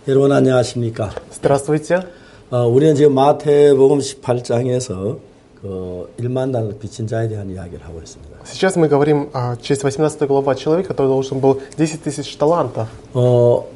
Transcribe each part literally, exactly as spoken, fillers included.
여러분 안녕하십니까? Здравствуйте. 어, 우리는 지금 마태복음 십팔 장에서 그 일만 달러 빚진 자에 대한 이야기를 하고 있습니다. Сейчас мы говорим о часть восемнадцатая глава человека, который должен был десять тысяч талантов. 어,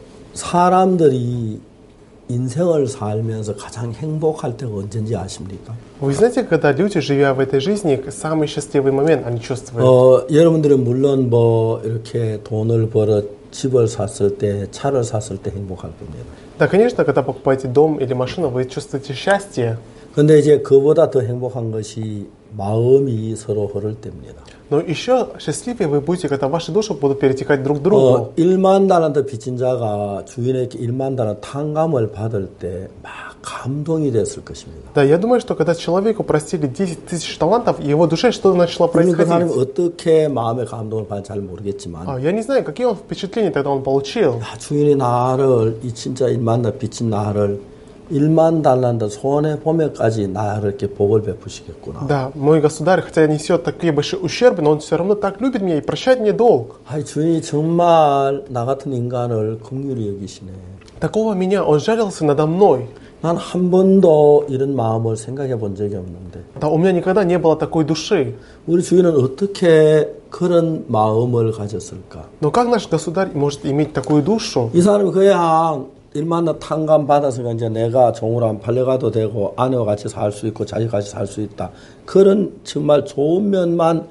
사람들이 인생을 살면서 가장 행복할 때가 언제인지 아십니까? Вы знаете, когда люди, живя в этой жизни, самый счастливый момент они чувствуют? 어, 여러분들은 물론 뭐 이렇게 돈을 벌어 집을 샀을 때, 차를 샀을 때 행복할 겁니다. Да, конечно, когда покупаете дом или машину, вы чувствуете счастье. 근데 이제 그보다 더 행복한 것이 마음이 서로 흐를 때입니다. Но еще счастливее вы будете, когда ваши души будут перетекать друг к другу. 어, 일만 달란트 빚진 자가 주인에게 일만 달란트 탕감을 받을 때 막 감동이 됐을 것입니다. Да, я думаю, что когда человеку простили десять тысяч талантов, его душе что-то начало 물론 그 사람이 происходить. 어떻게 마음의 감동을 받는지 잘 모르겠지만 А, я не знаю, какие он впечатления тогда он получил. 야, 주인이 나를 이 진짜 일만 달 빚진 나를 일만 달란트 손해 보면까지 나를 이렇게 복을 베푸시겠구나. Да, мой государь, хотя несет такие большие ущербы, но он все равно так любит меня и прощает мне долг. 아이, 주인이 정말 나 같은 인간을 긍휼히 여기시네. Такого меня, он жарился надо мной. 난 한 번도 이런 마음을 생각해 본 적이 없는데 Да, у меня никогда не было такой души. 우리 주인은 어떻게 그런 마음을 가졌을까? Но как наш государь может иметь такую душу? 이 사람이 그냥 일만 다 탕감 받아서 이제 내가 종으로 안 팔려가도 되고 아내와 같이 살 수 있고 자식 같이 살 수 있다. 그런 정말 좋은 면만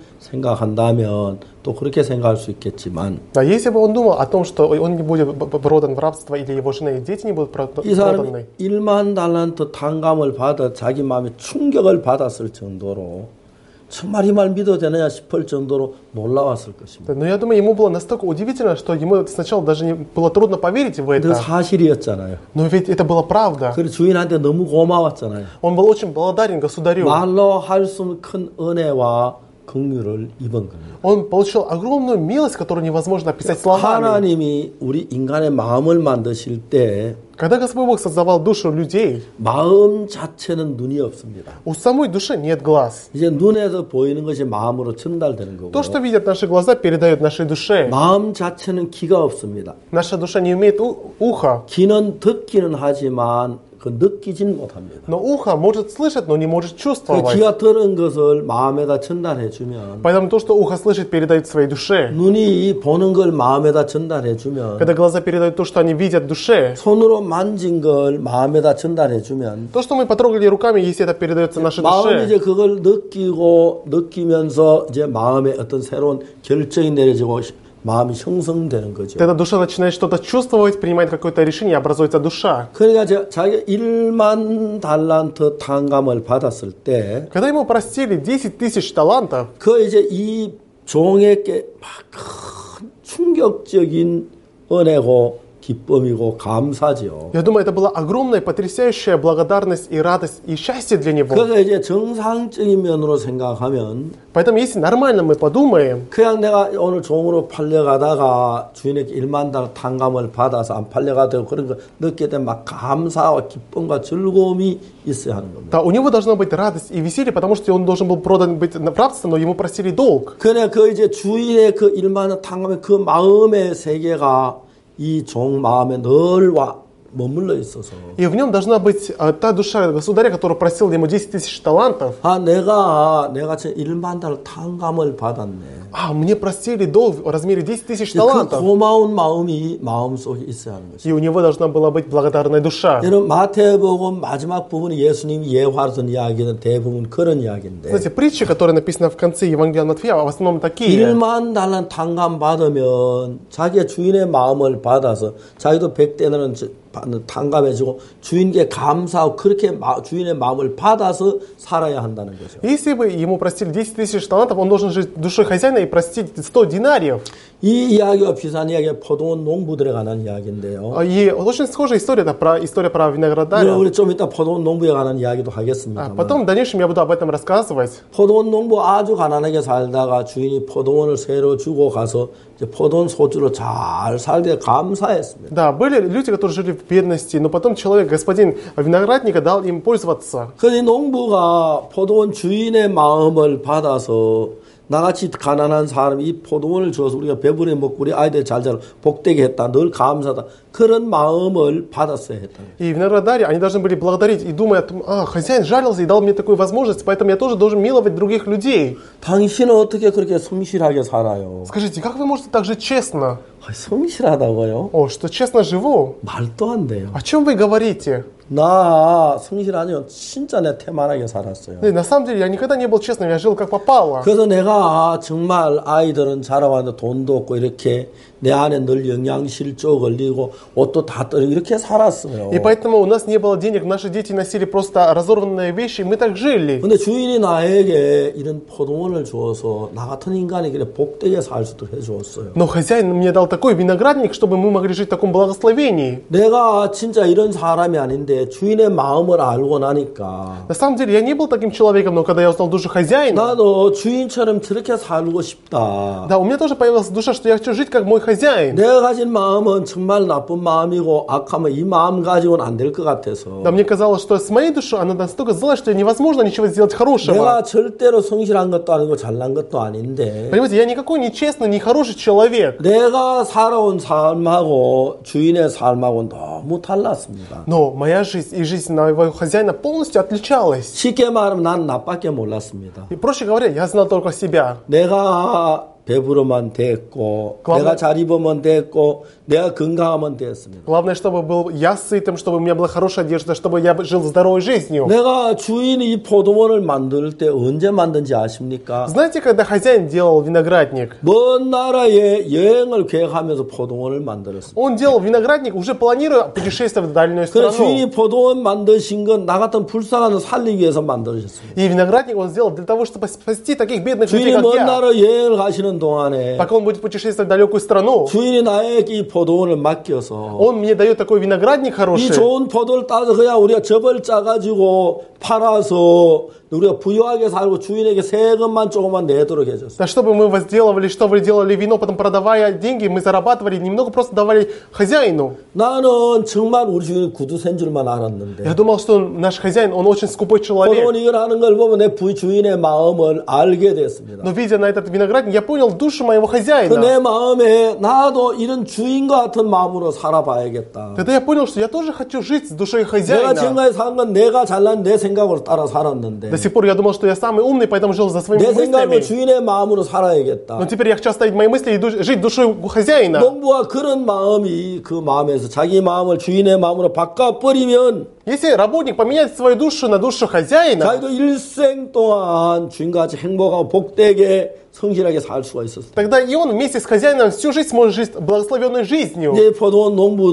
생각한다면 또 그렇게 생각할 수 있겠지만 Да, если бы он думал о том, что он не будет продан в рабство или его жена и дети не будут 이 사람이 проданы, 일만 달란트 탕감을 받아 자기 마음에 충격을 받았을 정도로 정말 이 말 믿어도 되느냐 싶을 정도로 놀라웠을 것입니다. но я думаю, ему было настолько удивительно, что ему сначала даже не было трудно поверить в 그 это. 사실이었잖아요. Но ведь это была правда. 그리고 주인한테 너무 고마웠잖아요. Он был очень благодарен государю. 말로 할 수 없는 큰 은혜와 긍휼을 입은 겁니다. Он получил огромную милость, которую невозможно описать словами. 하나님이 우리 인간의 마음을 만드실 때 Когда Господь Бог создавал душу людей, 마음 자체는 눈이 없습니다. у самой души нет глаз. 이제 눈에서 보이는 것이 마음으로 전달되는 거고 То, что видят наши глаза, передают нашей душе. 마음 자체는 귀가 없습니다. Наша душа не имеет у- уха, 귀는 듣기는 하지만 그 느끼진 못합니다. но ухо может слышать, но не может 그 чувствовать. 귀가 들은 것을 마음에다 전달해 주면 Поэтому то, что ухо слышит, передает своей душе. 눈이 보는 걸 마음에다 전달해 주면 Когда глаза передают то, что они видят душе, 손으로 만진 걸 마음에다 전달해 주면 то, что мы потрогали руками, если это передается нашей 마음이 이제 душе, 그걸 느끼고 느끼면서 이제 마음에 어떤 새로운 결정이 내려지고 마음이 형성되는 거죠. тогда душа начинает что-то чувствовать, принимает какое-то решение, образуется душа. 그러니까 저- 자기가 일만 달란트 탕감을 받았을 때 Когда ему простили десять тысяч талантов, 그 이제 이 종에게 막 큰 충격적인 은혜고 기쁨이고 감사죠. я думаю, это была огромная, потрясающая благодарность и радость и счастье для него. 그래서 이제 정상적인 면으로 생각하면 Поэтому, если нормально мы подумаем, 그냥 내가 오늘 종으로 팔려가다가 주인에게 일만 달 탕감을 받아서 안 팔려가도 그런 거 느끼게 되면 막 감사와 기쁨과 즐거움이 있어야 하는 겁니다. да, у него должна быть радость и веселье, потому что он должен был продан быть в рабство, но ему просили долг. 그래 그 이제 주인의 그 일만 달 탕감의 그 마음의 세계가 이 종 마음에 늘 와 머물러 있어서 И в нем должна быть а, та душа государя, который просил ему десять тысяч талантов. 아 내가 내가 지금 일만 달 탕감을 받았네. А, мне простили долг в размере десять тысяч 그 талантов. 고마운 마음이 마음속에 있어야 하는 것이죠. И у него должна была быть благодарная душа. 여러분 마태복음 마지막 부분이 예수님이 예화로선 이야기는 대부분 그런 이야기인데 Знаете, притчи, которые написаны в конце Евангелия Матфея, в основном такие. 일만 달란 탕감 받으면 자기의 주인의 마음을 받아서 자기도 백대는 탕감해주고 주인께 감사하고 그렇게 마, 주인의 마음을 받아서 살아야 한다는 거죠. Если бы ему простили десять тысяч талантов, он должен жить душой хозяина и простить сто динариев. 이 이야기와 비슷한 이야기가 포도원 농부들에 관한 이야기인데요. И очень схожая история, это про, история про виноградаря. 우리 좀 이따 포도원 농부에 관한 이야기도 А 하겠습니다. потом в дальнейшем я буду об этом рассказывать. 포도원 농부 아주 가난하게 살다가 주인이 포도원을 새로 주고 가서 이제 포도원 소주로 잘 살게 감사했습니다. Да, были люди, которые жили в бедности, но потом человек, господин виноградника, дал им пользоваться. 그래서 이 농부가 포도원 주인의 마음을 받아서 나같이 가난한 사람이 이 포도원을 줘서 우리가 배부르게 먹고 우리 아이들 잘 자라 복되게 했다. 늘 감사하다. 그런 마음을 받았어야 했다. И виноградари, они должны были благодарить и думать, а, хозяин жалился и дал мне такую возможность, поэтому я тоже должен миловать других людей. 당신은 어떻게 그렇게 성실하게 살아요? Скажите, как вы можете так жить честно? 아, 성실하다고요? О, что честно живу? 말도 안 돼요. О чем вы говорите? 나 성실하면 진짜 내 태만하게 살았어요. Да, на самом деле, я никогда не был честным, я жил как попало. 그래서 내가 정말 아이들은 자라왔는데 돈도 없고 이렇게 내 안에 늘 영양실조 걸리고 옷도 다 떨어지고 이렇게 살았어요. И поэтому у нас не было денег, наши дети носили просто разорванные вещи, и мы так жили. 근데 주인이 나에게 이런 포도원을 주어서 나 같은 인간이 그래 복되게 살 수도 해주었어요. Но хозяин мне дал такой виноградник, чтобы мы могли жить в таком благословении. 내가 진짜 이런 사람이 아닌데 주인의 마음을 알고 나니까 На самом деле, я не был таким человеком, но когда я узнал душу хозяина, 나도 주인처럼 저렇게 살고 싶다. да, у меня тоже появилась душа, что я хочу жить как мой хозяин. 내가 가진 마음은 정말 나쁜 마음이고 악하면 이 마음 가지고는 안 될 것 같아서 Да, мне казалось, что с моей душой она настолько злая, что невозможно ничего сделать хорошего. 내가 절대로 성실한 것도 아니고 잘난 것도 아닌데 Понимаете, я никакой не честный, не хороший человек. 내가 살아온 삶하고 주인의 삶하고는 너무 달랐습니다. Но моя жизнь и жизнь моего хозяина полностью отличалась. 쉽게 말하면 난 나밖에 몰랐습니다. И проще говоря, я знал только себя. 내가 배부르면 됐고 главное, 내가 잘 입으면 됐고 내가 건강하면 됐습니다. Главное, чтобы был я сытым, чтобы у меня была хорошая одежда, чтобы я жил здоровой жизнью. 내가 주인이 이 포도원을 만들 때 언제 만든지 아십니까? Знаете, когда хозяин делал виноградник, 먼 나라에 여행을 계획하면서 포도원을 만들었습니다. он делал виноградник, уже планируя путешествие в дальнюю 그래서 страну. 주인이 포도원 만드신 건 나 같은 불쌍한 살리기 위해서 만들으셨습니다. И виноградник он сделал для того, чтобы спасти таких бедных людей, 주인이 как 먼 я. 나라 여행을 가시는 동안에 Пока он будет путешествовать в далекую страну, 주인이 나에게 이 포도원을 맡겨서 он мне дает такой виноградник 이 хороший. 좋은 포도를 따서 그냥 우리가 접을 짜가지고 팔아서 우리가 부유하게 살고 주인에게 세금만 조금만 내도록 해줬어요. Да, чтобы мы возделывали, что вы делали вино, потом продавая деньги, мы зарабатывали, немного просто давали хозяину. 나는 정말 우리 주인이 구두센 줄만 알았는데 Я думал, что наш хозяин, он очень скупой человек. 포도원 이걸 하는 걸 보면 내 부 주인의 마음을 알게 됐습니다. Но видя на этот виноградник, я понял душу моего 그 хозяина. 내 마음에 나도 이런 주인과 같은 마음으로 살아봐야겠다. Тогда я понял, что я тоже хочу жить с душой 내가 хозяина. 지금까지 산 건 내가 잘난 내 생각으로 따라 살았는데 До сих пор я думал, что я самый умный, поэтому жил за своими 내 생각으로 мыслями. 주인의 마음으로 살아야겠다. Но теперь я хочу оставить мои мысли и ду- жить душой хозяина. 농부와 그런 마음이 그 마음에서 자기 마음을 주인의 마음으로 바꿔버리면 Если работник поменяет свою душу на душу хозяина, 자기도 일생 동안 주인과 같이 행복하고 복되게 성실하게 살 수가 있었어요. тогда и он вместе с хозяином всю жизнь сможет жить благословенной жизнью. 이제 포도원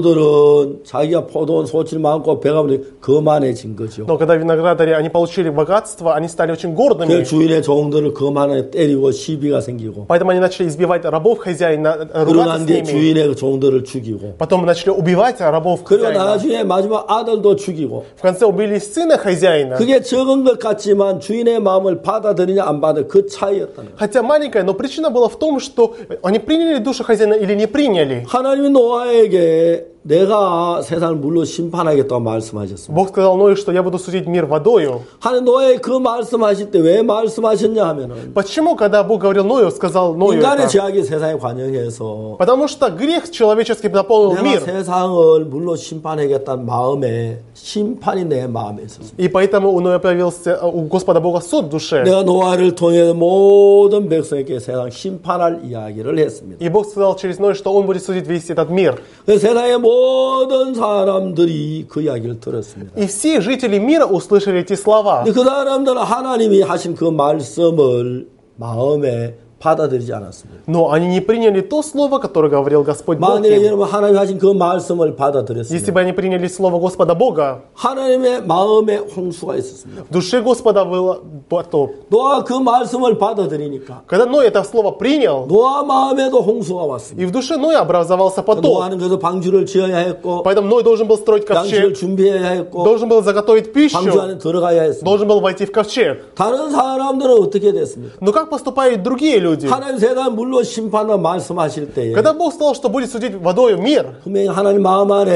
농부들은 자기가 포도원 소질 많고 배가 부르니 거만해진 거죠. Но когда виноградари, они получили богатство, они стали очень 그 гордыми. 주인의 종들을 거만하게 때리고 시비가 생기고 Поэтому они начали избивать рабов хозяина, ругаться 그러난 с 뒤에 ними. 주인의 종들을 죽이고 Потом начали убивать рабов 그리고 хозяина. 나중에 마지막 아들도 죽이고 В конце убили сына хозяина. 그게 적은 것 같지만 주인의 마음을 받아들이냐 안 받아 그 차이였다는 거예요. Хотя маленькая, но причина была в том, что они приняли душу хозяина или не приняли. 하나님이 노아에게 내가 세상을 물로 심판하겠다고 말씀하셨습니다. Бог сказал Ною, что я буду судить мир водою. 하나님 노아에 그 말씀하실 때 왜 말씀하셨냐 하면은 Почему, когда Бог говорил Ною, сказал Ною 인간의 это? 죄악이 세상에 관영해서 Потому что грех человеческий наполнил 내가 мир. 세상을 물로 심판하겠다는 마음에 심판이 내 마음에 있었습니다. И поэтому у Ноя появился у Господа Бога суд в душе. 내가 노아를 통해 모든 백성에게 세상 심판할 이야기를 했습니다. И Бог сказал через Ноя, что Он будет судить весь этот мир. 그래서 세상의 모든 사람들이 그 이야기를 들었습니다. И все жители мира услышали эти слова. 근데 그 사람들은 하나님이 하신 그 말씀을 마음에 받아들이지 않았습니다. Но они не приняли то слово, которое говорил Господь Бог 만일에 им. 여러분 하나님이 하신 그 말씀을 Если 받아들였으면 бы они приняли слово Господа Бога, 하나님의 마음에 홍수가 있었습니다. в душе Господа был потоп. 노아 그 말씀을 받아들이니까 Когда Ной это слово принял, 노아 마음에도 홍수가 왔습니다. и в душе Ноя образовался потоп. 노아는 그래서 방주를 지어야 했고 Поэтому Ной должен был строить 양식을 ковчег, 준비해야 했고 должен был заготовить 방주 пищу, 안에 들어가야 했습니다. должен был войти в ковчег. 다른 사람들은 어떻게 됐습니까? Но как поступают другие люди? 하나님 세상 물로 심판을 말씀하실 때에 Когда Бог сказал, что будет судить водою мир, 분명히 하나님 마음 안에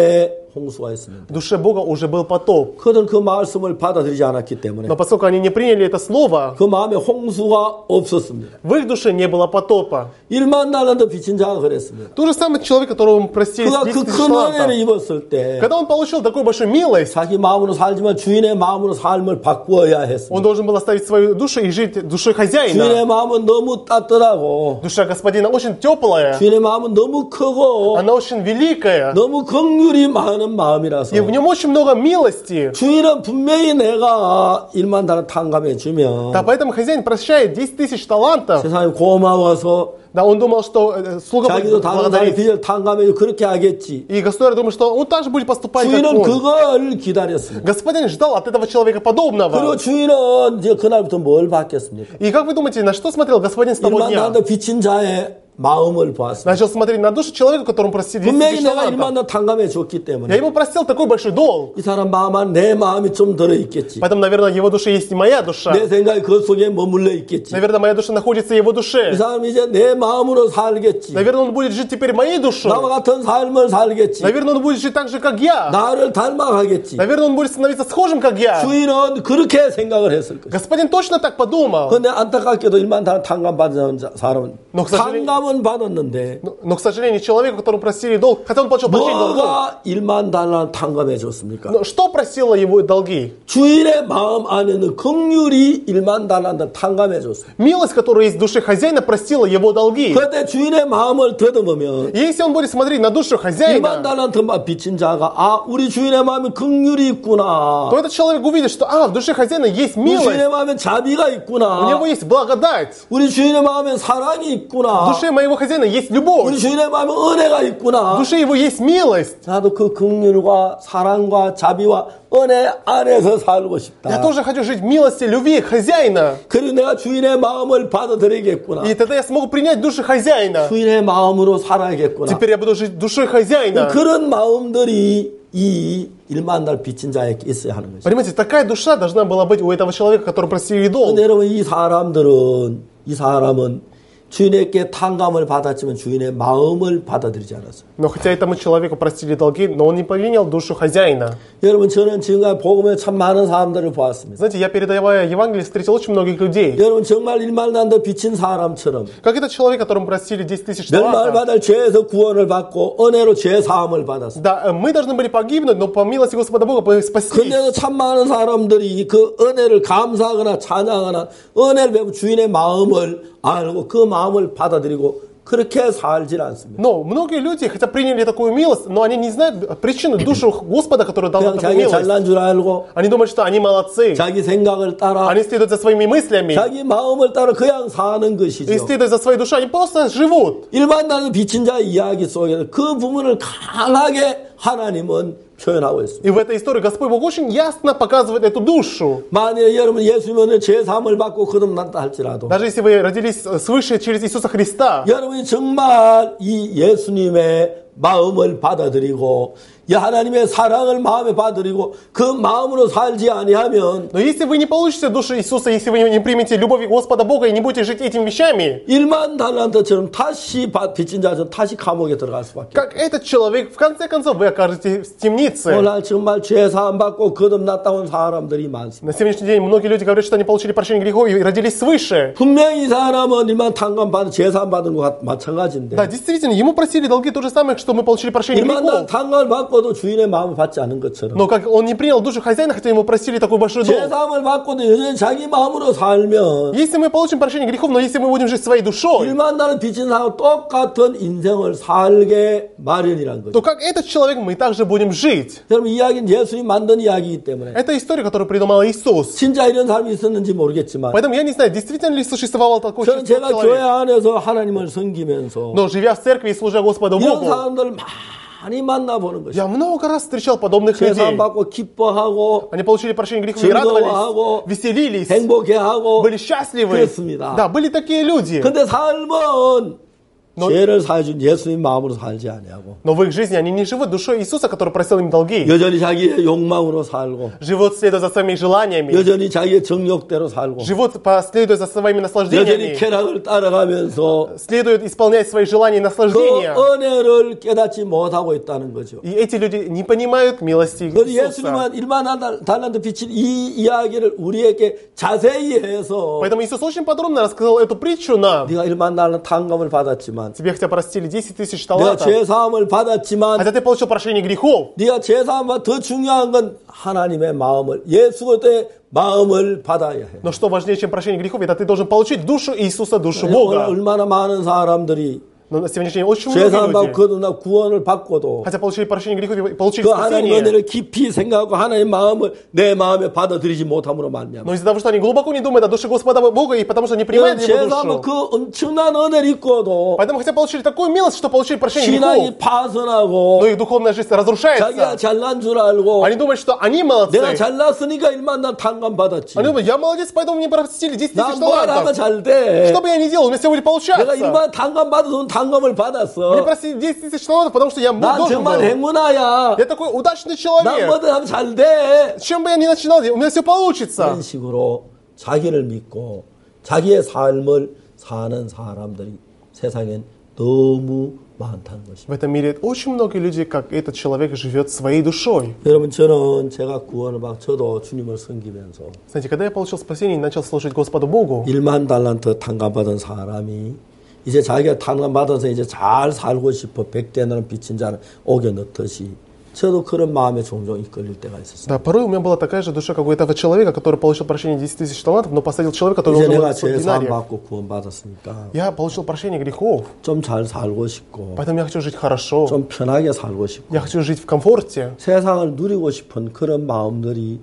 홍수가 있습니다. В душе Бога уже был потоп. 그들은 그 말씀을 받아들이지 않았기 때문에 Но поскольку они не приняли это слово, 그 마음에 홍수가 없었습니다. в их душе не было потопа. 일만 달란트 빚진 자가 그랬습니다. То же самое человек, которому простили 그가 десять 그 тысяч 큰 은혜를 талантов. 입었을 때 Когда он получил такую большую милость, 자기 마음으로 살지만 주인의 마음으로 삶을 바꾸어야 했습니다. он должен был оставить свою душу и жить душой 주인의 хозяина. 마음은 너무 따뜻하고 Душа господина очень теплая, 주인의 마음은 너무 크고 она очень великая, 너무 긍휼이 많은 마음이라서 и в нем очень много милости. 주인은 분명히 내가 일만 달러 탕감해 주면 Да, поэтому хозяин прощает десять тысяч талантов. 세상에 고마워서 Да, он думал, что э, слуга будет 자기도 다른 사람의 благодарить. 빚을 탕감해 주고 그렇게 하겠지. И государь думает, что он также будет поступать, как 주인은 он. 그걸 기다렸습니다. Господин ждал от этого человека 그리고 подобного. 주인은 이제 그날부터 뭘 받겠습니까? И как вы думаете, на что смотрел господин с того 일만 дня? 달러 빚진 자의 마음을 보았습니다. Начал смотреть на душу человека, которому простили десять 분명히 тысяч 내가 일만 талантов. 달러 탕감해 줬기 Я 때문에 ему простил такой большой долг. 이 사람 마음 안에 내 마음이 좀 들어있겠지. Поэтому, наверное, в его душе есть и моя душа. 내 생각이 그 속에 머물러 있겠지. Наверное, моя душа находится в его 이 душе. 사람이 이제 내 마음으로 살겠지. Наверное, он будет жить теперь моей душой. 나와 같은 삶을 살겠지. Наверное, он будет жить так же, как я. 나를 닮아가겠지. Наверное, он будет становиться схожим, как я. 주인은 그렇게 생각을 했을 것이다. Господин точно так подумал. 그런데 안타깝게도 일만 달러 탕감 받은 자- 사람은 Но, к сожалению- 탕감은 받았는데 Но, но, к сожалению, человеку, которому простили долг, хотя он получил прощение долгов, 뭐가 일만 달러 탕감해 줬습니까? но что просило его долги? 주인의 마음 안에는 긍휼이 일만 달란트 탕감해 줬습니다. Милость, которая есть в душе хозяина, простила его долги. 그때 주인의 마음을 더듬으면 И если он будет смотреть на душу 일만 хозяина, 달란트만 빚진 자가 아 우리 주인의 마음에 긍휼이 있구나. то этот человек увидит, что а, в душе хозяина есть 우리 милость, 주인의 마음에 자비가 у 있구나. него есть благодать, 우리 주인의 마음에 사랑이 в 있구나. душе моего хозяина есть 우리 любовь, 주인의 마음에 은혜가 в 있구나. душе его есть милость. 나도 그 긍휼과 사랑과 자비와 은혜 안에서 살고 Я 싶다. тоже хочу жить в милости, любви хозяина. 그리고 내가 주인의 마음을 받아들이겠구나. И тогда я смогу принять душу хозяина. 주인의 마음으로 살아야겠구나. Теперь я буду жить душой хозяина. 그런 마음들이 이 일만 달 빚진 자에게 있어야 하는 것이죠. Понимаете, такая душа должна была быть у этого человека, который просили долг. 근데 여러분 이 사람들은 이 사람은 주인에게 탕감을 받았지만 주인의 마음을 받아들이지 않았어요. Но хотя этому человеку простили долги, но он не принял душу хозяина. 여러분 저는 지금까지 복음에 참 많은 사람들을 보았습니다. Знаете, я передавая Евангелие, встретил очень многих людей. 여러분 정말 일만 난데 빚진 사람처럼 Как этот человек, которому простили десять тысяч 멸망을 талантов. 받을 죄에서 구원을 받고 은혜로 죄 사함을 받았어요. Да, мы должны были погибнуть, но по милости Господа Бога мы спаслись. 근데도 참 많은 사람들이 그 은혜를 감사하거나 찬양하거나 은혜를 배우 주인의 마음을 알고 그 마음을 받아들이고 그렇게 살질 않습니다. Но многие люди, хотя приняли такую милость, но они не знают причину, душу Господа, который дал 그냥 нам такую 자기 милость. 잘난 줄 알고 Они думают, что они молодцы. 자기 생각을 따라 Они следуют за своими мыслями. 자기 마음을 따라 그냥 사는 И 것이죠. следуя за своей душой, они просто живут. 일반 나는 빚진 자의 이야기 속에서 그 부분을 강하게 하나님은 표현하고 있습니다. И в этой истории Господь Бог очень ясно показывает эту душу. 만약에 여러분 예수님은 죄사함을 받고 거듭났다 할지라도 Даже если вы родились свыше через Иисуса Христа, 여러분이 정말 이 예수님의 마음을 받아들이고 이 하나님의 사랑을 마음에 받아들이고 그 마음으로 살지 아니하면 но если вы не получите душу Иисуса, если вы не примете любовь Господа Бога и не будете жить этими вещами, 일만 달란트처럼 다시 바- 빚진 자처럼 다시 감옥에 들어갈 수밖에. как этот человек, в конце концов, вы окажетесь в темнице. 오늘 정말 죄사함 받고 거듭났다 온 사람들이 많습니다. На сегодняшний день многие люди говорят, что они получили прощение грехов и родились свыше. 분명히 이 사람은 일만 탕감 받은 죄사함 받은 것 같- 마찬가지인데 Да, действительно, ему просили долги то же самое, что мы получили прощение 일만 грехов. 탕감을 받고도 주인의 마음을 받지 않은 것처럼 Но как он не принял душу хозяина, хотя ему просили такой большой долг. 죄사함을 받고도 여전히 자기 마음으로 살면 Если мы получим прощение грехов, но если мы будем жить своей душой, 일만 나는 빚진 사람 똑같은 인생을 살게 마련이란 거죠. то как этот человек мы также будем жить. 여러분 이야기는 예수님이 만든 이야기이기 때문에 Это история, которую придумал Иисус. 진짜 이런 사람이 있었는지 모르겠지만 Поэтому я не знаю, действительно ли существовал такой 저는 제가 교회 человек. 안에서 하나님을 섬기면서 Но живя в церкви и служа Господу 이런 Богу, 사람들을 많이 만나보는 것이죠. я много раз встречал подобных 죄사함 людей. 받고 기뻐하고 Они получили прощение грехов и радовались, 즐거워하고 веселились, 행복해하고 были счастливы. 그렇습니다. Да, были такие люди. 근데 삶은 죄를 사해준 예수님 마음으로 살지 아니하고 Но в их жизни они не живут душой Иисуса, который просил им долги. 여전히 자기의 욕망으로 살고 Живут, следуя за своими желаниями. 여전히 자기의 정욕대로 살고 Живут, по- следуя за своими 여전히 наслаждениями. 쾌락을 따라가면서 Следуют исполнять свои желания и 그 наслаждения. 은혜를 깨닫지 못하고 있다는 거죠. И эти люди не понимают милости 그런데 Иисуса. 예수님은 일만 달란트 비친 이 이야기를 우리에게 자세히 해서 Поэтому Иисус очень подробно рассказал эту притчу нам. 네가 일만 달란트 탕감을 받았지만 Тебе хотя простили десять тысяч 내가 талантов, 죄사함을 받았지만 хотя ты получил прощение грехов. 네가 죄사함보다 더 중요한 건 하나님의 마음을 예수의 마음을 받아야 해. Но что важнее, чем прощение грехов, это ты должен получить душу Иисуса, душу 오늘 Бога. 얼마나 많은 사람들이 Но на сегодняшний день очень многие 죄사함 люди, 거듭나 구원을 받고도 хотя получили прощение грехов и получили 그 하나님 спасение, 은혜를 깊이 생각하고 하나님의 마음을 내 마음에 받아들이지 못함으로 말미암아 но из-за того, что они глубоко не думают о душе Господа Бога, и потому что не принимают Его 죄사함은 душу, 그 엄청난 은혜를 입고도 поэтому хотя получили такую милость, что получили прощение 신앙이 грехов, 파선하고 но их духовная жизнь 자기가 разрушается. 잘난 줄 알고 Они думают, что они молодцы. 내가 잘났으니까 일만 난 탕감 받았지. Они думают, я молодец, поэтому мне простили десять тысяч 난 뭘 하면 талантов. 잘 돼. Что бы я ни делал, у меня все будет 내가 получаться. 일만 탕감 받아서 탕감을 받았어. Мне простили десять тысяч талантов, потому что я 난 должен был. 정말 행운아야. Я такой удачный 난 человек. 뭐든 하면 잘 돼. С чем бы я ни начинал, у меня все получится. 이런 식으로 자기를 믿고 자기의 삶을 사는 사람들이 세상엔 너무 많다는 것입니다. В этом мире очень много людей, как этот человек, живет своей душой. 여러분 저는 제가 구원을 받 저도 주님을 섬기면서 Знаете, когда я получил спасение и начал служить Господу Богу, 일만 달란트 탕감받은 사람이 이제 자기가 탕감받아서 이제 잘 살고 싶어 백대나는 빚진 자는 옥에 넣듯이 저도 그런 마음에 종종 이끌릴 때가 있었어요. да, порой у меня была такая же душа, как у этого человека, который получил прощение десять тысяч талантов, но посадил человека, который 이제 должен был 내가 сто 죄사함 динариев. 받고 구원받았으니까 Я получил прощение грехов, 좀 잘 살고 싶고 поэтому я хочу жить хорошо. 좀 편하게 살고 싶고 Я хочу жить в комфорте. 세상을 누리고 싶은 그런 마음들이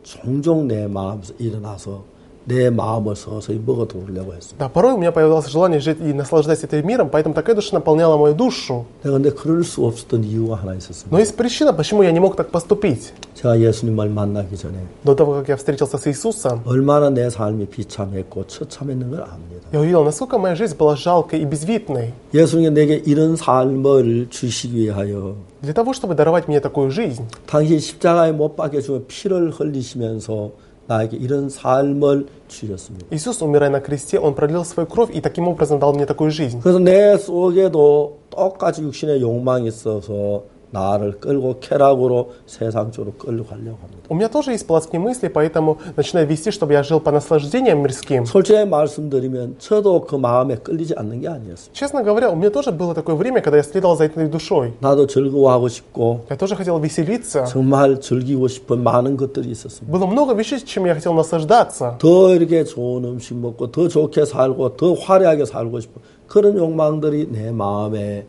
종종 내 마음에서 일어나서 내 마음을 서서히 먹어두려고 했습니다. Да, порой у меня появилось желание жить и наслаждаться этим миром, поэтому такая душа наполняла мою душу. 내가 근데 그럴 수 없었던 이유가 하나 있었습니다. Но есть причина, почему я не мог так поступить. 제가 예수님을 만나기 전에 До того, как я встретился с Иисусом, 얼마나 내 삶이 비참했고 처참했는 걸 압니다. я увидел, насколько моя жизнь была жалкой и безвидной. 예수님이 내게 이런 삶을 주시기 위하여 Для того, чтобы даровать мне такую жизнь, 당신 십자가에 못 박혀 죽어 피를 흘리시면서 나에게 이런 삶을 주셨습니다. Иисус, умирая на кресте, Он пролил свою кровь и таким образом дал мне такую жизнь. 그래서 내 속에도 똑같이 육신의 욕망이 있어서 나를 끌고 쾌락으로 세상 쪽으로 끌고 가려고 합니다. У меня тоже есть плотские мысли, поэтому начинаю вести, чтобы я жил по наслаждениям мирским. 솔직히 말씀드리면 저도 그 마음에 끌리지 않는 게 아니었어요. Честно говоря, у меня тоже было такое время, когда я следовал за этой душой. 나도 즐거워하고 싶고 Я тоже хотел веселиться. 정말 즐기고 싶은 많은 것들이 있었습니다. Было много вещей, чем я хотел наслаждаться. 더 이렇게 좋은 음식 먹고 더 좋게 살고 더 화려하게 살고 싶은 그런 욕망들이 내 마음에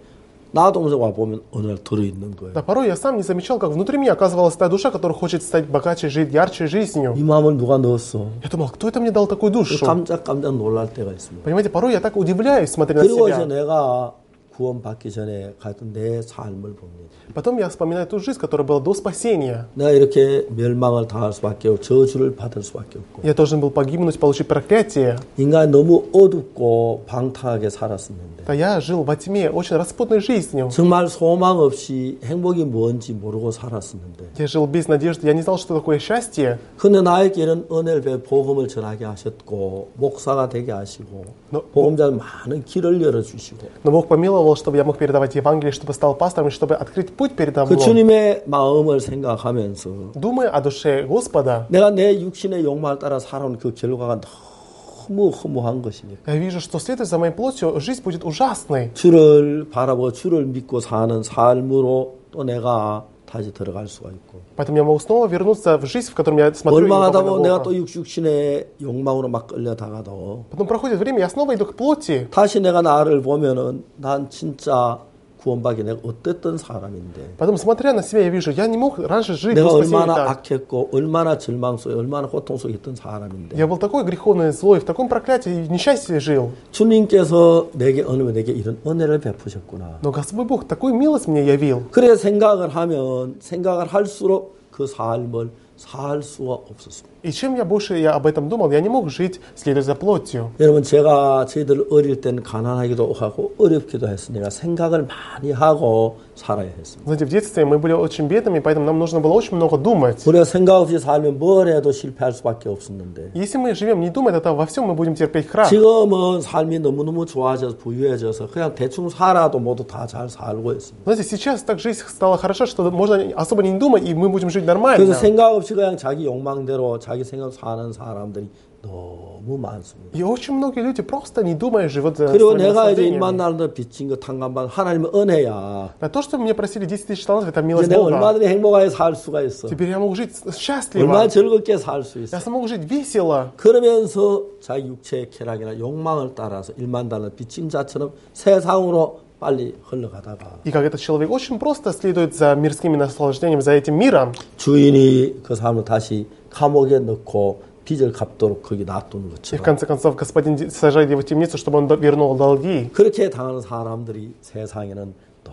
나도 와 보면 어느 날 들어있는 거예요. Да, порой я сам не замечал, как внутри меня оказывалась та душа, которая хочет стать богаче, жить ярче жизнью. 이 마음을 누가 넣었어? Я думал, кто это мне дал такую душу? 깜짝깜짝 놀랄 때가 있습니다. Понимаете, порой я так удивляюсь, смотря на 그리고 이제 себя. 내가 구원받기 전에 갔던 내 삶을 봅니다. Потом я вспоминаю ту жизнь, которая была до спасения. 내가 이렇게 멸망을 당할 수밖에 없고 저주를 받을 수밖에 없고 Я должен был погибнуть, получить проклятие. 인간이 너무 어둡고 방탕하게 살았었는데 Да я жил во тьме, очень распутной жизнью. 정말 소망 없이 행복이 뭔지 모르고 살았었는데 Я жил без надежды, я не знал, что такое счастье. 근데 나에게 이런 은혜를 베어 복음을 전하게 하셨고 목사가 되게 하시고 너- 복음자는 많은 길을 열어주시고 Но Бог помиловал, чтобы я мог передавать Евангелие, чтобы стал пастором, чтобы открыть путь передо 그 мной. 주님의 마음을 생각하면서 Думая о душе Господа, 내가 내 육신의 욕망을 따라 살아온 그 결과가 너무 허무한 것이니까 я вижу, что следуя за моей плотью, жизнь будет ужасной. 주를 바라보고 주를 믿고 사는 삶으로 또 내가 다시 들어갈 수가 있고 Поэтому я могу снова вернуться в жизнь, в которой я смотрю 얼마 именно 하다 на 보면 내가 Бога. 또 육- 육신의 욕망으로 막 끌려다가도 Потом проходит время, я снова иду к плоти. 다시 내가 나를 보면은 난 진짜 구원받기 내가 어땠던 사람인데 Потом, смотря на себя, я вижу, я не мог раньше жить 내가 до спасения 얼마나 так. 악했고 얼마나 절망 속에 얼마나 고통 속에 있던 사람인데 Я был такой греховный, злой, в таком проклятии и в несчастье жил. 주님께서 내게 어느 내게 이런 은혜를 베푸셨구나. Но Господь Бог такую милость мне явил. 그래 생각을 하면 생각을 할수록 그 삶을 살 수가 없었습니다. И чем я больше я об этом думал, я не мог жить, следуя за плотью. 여러분, 제가 저희들 어릴 때는 가난하기도 하고 어렵기도 했으니까 생각을 많이 하고 살아야 했습니다. Знаете, в детстве мы были очень бедными, поэтому нам нужно было очень много думать. 우리가 생각 없이 살면 뭘 해도 실패할 수밖에 없었는데 Если мы живем не думая, то во всем мы будем терпеть крах. 지금은 삶이 너무너무 좋아져서 부유해져서 그냥 대충 살아도 모두 다 잘 살고 있습니다. Знаете, сейчас так жизнь стала хороша, что можно особо не думать, и мы будем жить нормально. 그래서 생각 없이 그냥 자기 욕망대로 자기 생각 사는 사람들이 너무 많습니다. И очень многие люди просто не думая живут за 그리고 своими 내가 이제 일 наслаждениями. 만나는데 빚진 거 탕감받은 하나님의 은혜야. А то, что мне просили десять тысяч талантов, это 이제 милость 내가 Бога. 얼마든지 행복하게 살 수가 있어. Теперь я могу жить счастливо. 얼마나 즐겁게 살 수 있어. Я смогу жить весело. 그러면서 자기 육체의 쾌락이나 욕망을 따라서 일만 달러 빚진 자처럼 세상으로 빨리 흘러가다가 И как этот человек очень просто следует за мирскими наслаждениями, за этим миром. 주인이 그 사람을 다시 감옥에 넣고 빚을 갚도록 거기 놔두는 И в 것처럼 конце концов господин сажает его в темницу, чтобы он вернул долги. 그렇게 당하는 사람들이 세상에는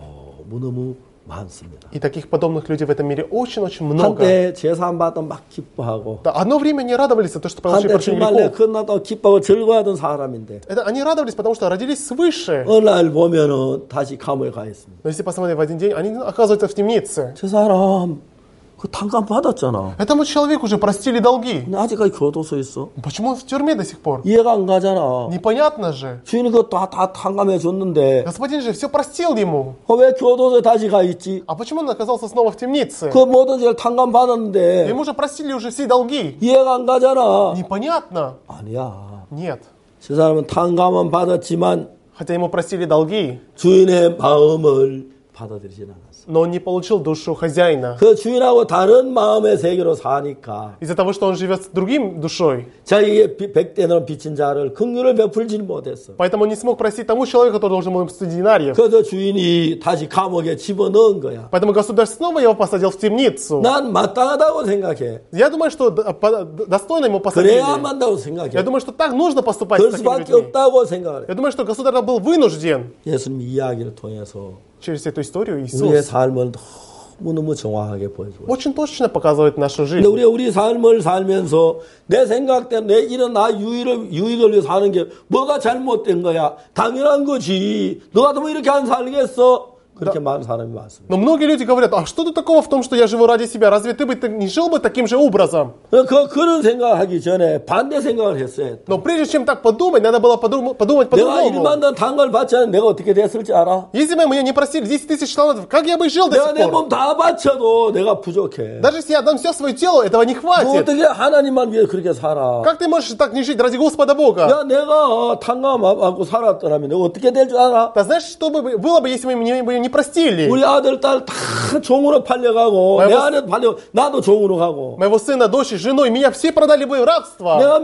너무너무 많습니다. И таких подобных людей в этом мире очень-очень много. 한때 제사함 받으면 막 기뻐하고 Да, одно время они радовались за то, что получили 한때 прощение 정말 내 грехов. 끝나도 기뻐하고 즐거워하던 사람인데 Это, они радовались, потому что родились свыше. 어느 날 보면은 다시 감옥에 가 있습니다. Но если посмотреть в один день, они оказываются в темнице. 저 사람 그 탕감 받았잖아. Этому человеку уже простили долги. 근데 아직까지 교도소에 있어. Почему он в тюрьме до сих пор? 이해가 안 가잖아. Непонятно же. 주인이 그거 다, 다 탕감해 줬는데 Господин же все простил ему. 어, 왜 교도소에 다시 가 있지? А почему он оказался снова в темнице? 그 모든 죄를 탕감 받았는데 Ему же простили уже все долги. 이해가 안 가잖아. Непонятно. 아니야. Нет. 저 사람은 탕감은 받았지만 Хотя ему простили долги, 주인의 마음을 받아들이진 않았어. но он не получил душу хозяина. 그 주인하고 다른 마음의 세계로 사니까 Из-за того, что он живет с другим душой. 자기의 백대는 빚진 자를 긍휼을 베풀지 못했어. Поэтому он не смог простить тому человеку, который должен был сто динариев. 그래서 주인이 다시 감옥에 집어넣은 거야. Поэтому государь снова его посадил в темницу. 난 마땅하다고 생각해. Я думаю, что д- по- достойно ему посадили. 그래야만 한다고 생각해. Я думаю, что так нужно поступать 그럴 с такими 수밖에 людьми. 없다고 생각을 해. Я думаю, что государь был вынужден 예수님 이야기를 통해서 через эту историю 우리의 Иисус 삶을 너무너무 정확하게 보여줘요. очень точно показывает нашу 근데 жизнь. 우리 우리 삶을 살면서 내 생각대로 내 이런 나 유익을 유익을 위해 사는 게 뭐가 잘못된 거야? 당연한 거지. 너 같으면 이렇게 안 살겠어? 그렇게 말하는 사람이 많습니다. Но многие люди говорят, а что тут такого в том, что я живу ради себя? Разве ты бы так не жил бы таким же образом? 그 그런 생각하기 전에 반대 생각을 했어야 돼. Но прежде чем так подумать, надо было подум- подумать 내가 по-другому. 일만 원 단가를 받지 않으면 내가 어떻게 됐을지 알아? Если бы меня не просили десять тысяч талантов, как я бы жил до 내가 сих 내 пор? 몸 다 바쳐도 내가 부족해. Даже если я отдам все свое тело, этого не 너 хватит. 어떻게 하나님만 위해 그렇게 살아? Как ты можешь так не жить ради Господа Бога? 야, 내가 탕감하고 살았더라면 내가 어떻게 될 줄 알아? Ты знаешь, что бы было бы, если бы меня бы не простили? 우리 아들, 딸 다 종으로 팔려가고 아이고. 내 아들 팔려 나도 종으로 가고 Моего сына, дочь, жену, и меня все продали бы в рабство. 내가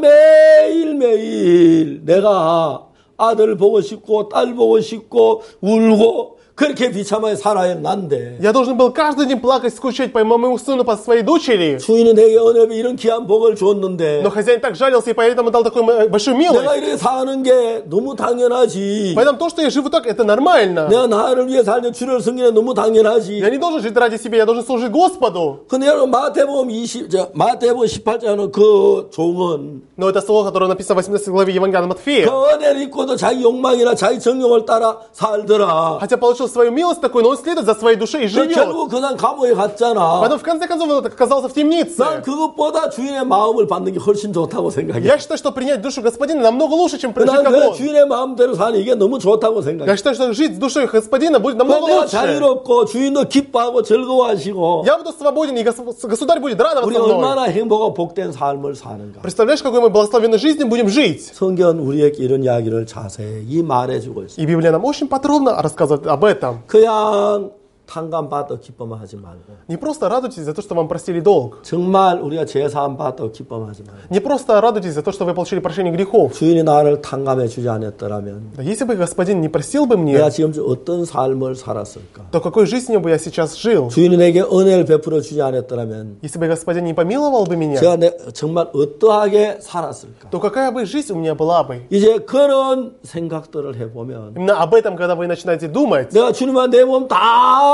매일매일 내가 아들 보고 싶고 딸 보고 싶고 울고 그렇게 비참하게 살아야 난데 Я должен был каждый день плакать, скучать по моему сыну, по своей дочери. 주인이 내게 은혜비 이런 귀한 복을 줬는데 Но хозяин так жалился, и поэтому дал такую м- большую 내가 милость. 이렇게 사는 게 너무 당연하지. Поэтому то, что я живу так, это нормально. 내가 나를 위해 살면 주를 섬기는 너무 당연하지. Я не должен жить ради себя, я должен служить Господу. 근데 여러분 마태복음 이십, 저, 마태복음 십팔 장은 그 종은 Но это слово, которое написано в восемнадцатой главе Евангелия 그 Матфея. 은혜를 입고도 자기 욕망이나 자기 정욕을 따라 살더라. Хотя получил свою милость такую, но он следует за своей душой и 그 живет. 결국 그냥 감옥에 갔잖아. Поэтому в конце концов он оказался в 난 темнице. 그것보다 주인의 마음을 받는 게 훨씬 좋다고 생각해. Я считаю, что принять душу Господина намного лучше, чем жить 난 как 그 он. 주인의 마음대로 사는 이게 너무 좋다고 생각해. Я считаю, что жить с душой Господина будет намного 내가 лучше. 자유롭고 주인도 기뻐하고 즐거워하시고 Я буду свободен, и гос- государь будет 우리 радоваться мной. 얼마나 행복하고 복된 삶을 사는가. Представляешь, какой мы благословенной жизнью будем жить? 성경 우리에게 이런 이야기를 자세히 말해주고 있어요. И Библия нам очень подробно рассказывает об этом. 그냥 탕감받아 기뻐만 하지 말고 Не просто радуйтесь за то, что вам простили долг. 정말 우리가 제사함 받아 기뻐하지 말고 Не просто радуйтесь за то, что вы получили прощение грехов. 주인이 나를 탕감해 주지 않았더라면 Да если бы Господин не простил бы 내가 мне, 지금 어떤 삶을 살았을까? то какой жизнью бы я сейчас жил? 주인이 내게 은혜를 베풀어 주지 않았더라면 Если бы Господин не помиловал бы меня, 제가 내, 정말 어떠하게 살았을까? то какая бы жизнь у меня была бы? 이제 그런 생각들을 해보면 Именно об этом, когда вы начинаете думать, 내가 주님아 내 몸 다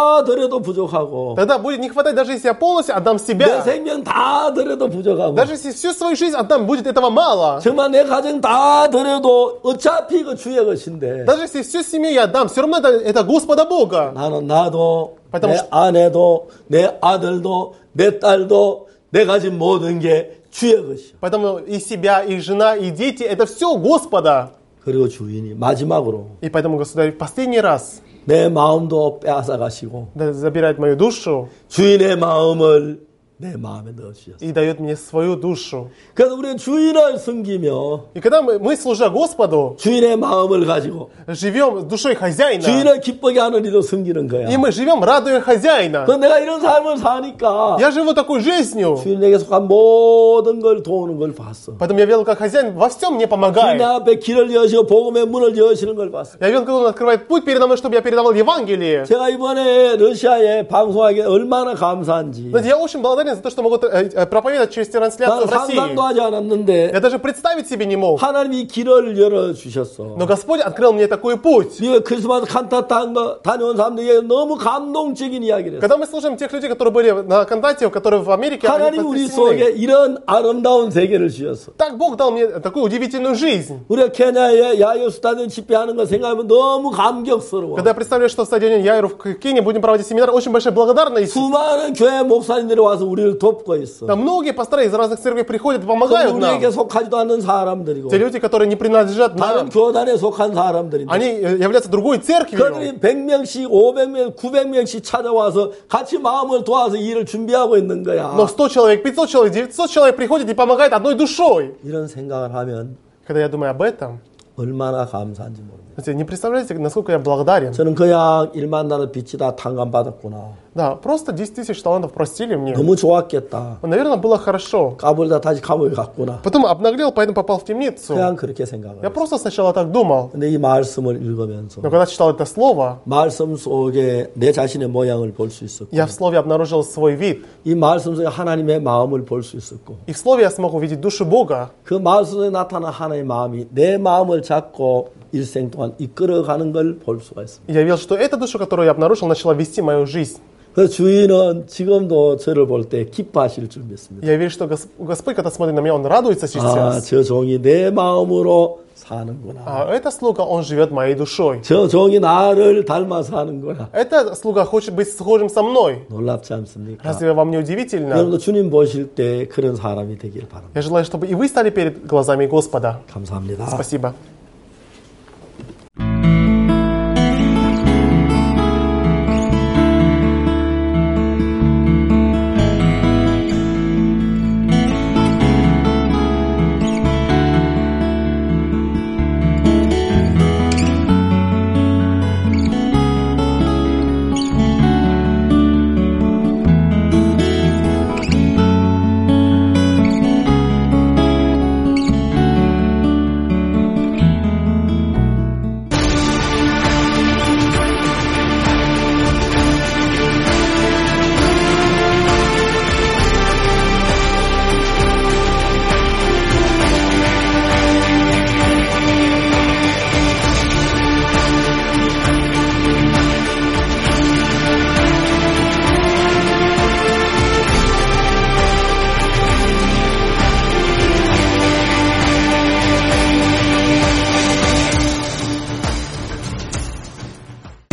다 드려도 부족하고 Тогда будет не хватать, даже если я полностью отдам 내 себя. 생명 다 드려도 부족하고 Даже если всю свою жизнь отдам, будет этого мало. 정말 내 가정 다 드려도 어차피 그 주의 것인데 Даже если всю семью я отдам, все равно это, это Господа Бога. 나는 나도 Потому 내 что- 아내도 내 아들도 내 딸도 내 가진 모든 게 주의 것이요. Поэтому и себя, и жена, и дети, это все Господа. 그리고 주인이 마지막으로 И поэтому, Государь, в последний раз 내 마음도 빼앗아 가시고 да, забирает мою душу 주인의 마음을 내 마음에 넣으셨어요. и дает мне свою душу. 그래서 우리는 주인을 섬기며 И когда мы, мы служа Господу, 주인의 마음을 가지고 живем душой хозяина, 주인을 기쁘게 하는 일로 섬기는 거야. и мы живем, радуя хозяина. 그 내가 이런 삶을 사니까 Я живу такой жизнью, 주인에게 속한 모든 걸 도우는 걸 봤어. поэтому я видел, как хозяин во всем мне 주인 помогает. 앞에 길을 여시고 복음의 문을 여시는 걸 봤어. Я видел, как он открывает путь передо мной, чтобы я передавал Евангелие. 제가 이번에 러시아에 방송하기 얼마나 감사한지. Знаете, я очень благодарен за то, что могу э, э, проповедовать через трансляцию 난 в России. 상상도 하지 않았는데 Я даже представить себе не мог. 하나님이 길을 열어주셨어. Но Господь открыл мне такой путь. 네가 크리스마스 칸타타 한 거 다녀온 사람들에게 너무 감동적인 이야기를 했어. Когда мы слушаем тех людей, которые были на контакте, которые в Америке, они 하나님 우리 посвящены. 속에 이런 아름다운 세계를 주셨어. Так Бог дал мне такую удивительную жизнь. 우리가 케냐에 야요 스타디움 집회하는 거 생각하면 너무 감격스러워. Когда я представляю, что в стадионе Яиру в Кении будем проводить семинар, очень большая благодарность. 수많은 교회 목사님들이 와서 우리를 돕고 있어. Там многие пасторы из разных церквей приходят и 그 помогают нам. 우리에게 속하지도 않는 사람들이고 Те люди, которые не принадлежат 다른 нам, 교단에 속한 사람들인데 они э, являются другой церковью. 그들이 백 명씩, 오백 명, 구백 명씩 찾아와서 같이 마음을 도와서 일을 준비하고 있는 거야. Но сто человек, пятьсот человек, девятьсот человек приходят и помогают одной душой. 이런 생각을 하면 Когда я думаю об этом, 얼마나 감사한지 모릅니다. знаете, не представляете, насколько я благодарен. 저는 그냥 일만 나는 빚이 다 탕감받았구나. Да, просто десять тысяч талантов простили мне. 너무 좋았겠다. Наверное, было хорошо. 까불다 다시 감옥에 갔구나. Потом обнаглел, поэтому попал в темницу. 그냥 그렇게 생각을 Я 했어요. просто сначала так думал. 근데 이 말씀을 읽으면서 Но когда читал это слово, 말씀 속에 내 자신의 모양을 볼 수 있었고 я в слове обнаружил свой вид. 이 말씀 속에 하나님의 마음을 볼 수 있었고 И в слове я смог увидеть душу Бога. 그 말씀 속에 나타난 하나님의 마음이 내 마음을 잡고 일생 동안 이끌어가는 걸 볼 수가 있습니다. И я видел, что эта душа, которую я обнаружил, начала вести мою жизнь. 그래서 주인은 지금도 저를 볼 때 기뻐하실 줄 믿습니다. Я верю, что Гос- Господь, когда смотрит на меня, Он радуется 아, сейчас. 저 종이 내 마음으로 사는구나. А это слуга, он живет моей душой. 저 종이 나를 닮아 사는구나. Это слуга хочет быть схожим со мной. 놀랍지 않습니까? Разве вам не удивительно? 여러분도 주님 보실 때 그런 사람이 되길 바랍니다. Я желаю, чтобы и вы стали перед глазами Господа. 감사합니다. Спасибо.